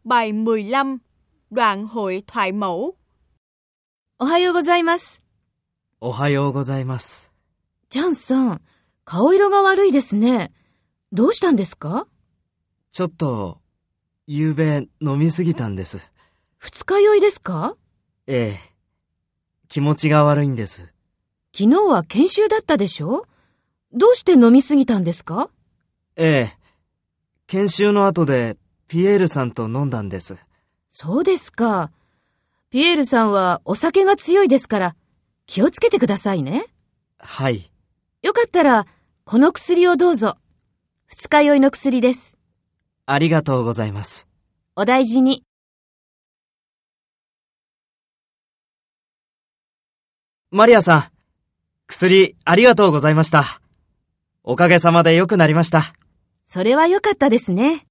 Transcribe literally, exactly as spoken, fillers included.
Bài mười lăm, đoạn hội thoại mẫu. おはようございます。 おはようございます。 ジャンさん、顔色が悪いですね。どうしたんですか？ ちょっと、夕べ飲みすぎたんです。 二日酔いですか？ ええ。気持ちが悪いんです。 昨日は研修だったでしょ？どうして飲みすぎたんですか？ ええ。研修の後でピエールさんと飲んだんです。 そうですか。ピエールさんはお酒が強いですから気をつけてくださいね。 はい。 よかったらこの薬をどうぞ。二日酔いの薬です。 ありがとうございます。 お大事に。 マリアさん、薬ありがとうございました。おかげさまで良くなりました。 それは良かったですね。